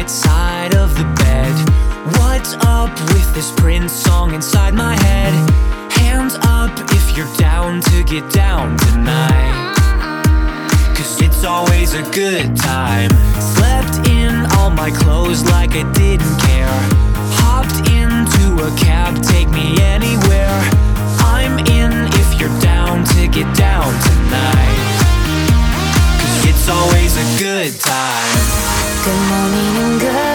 right side of the bed. What's up with this Prince song inside my head? Hands up if you're down to get down tonight, 'cause it's always a good time. Slept in all my clothes like I didn't care. Hopped into a cab, take me anywhere. I'm in if you're down to get down tonight, 'cause it's always a good time. Good morning and good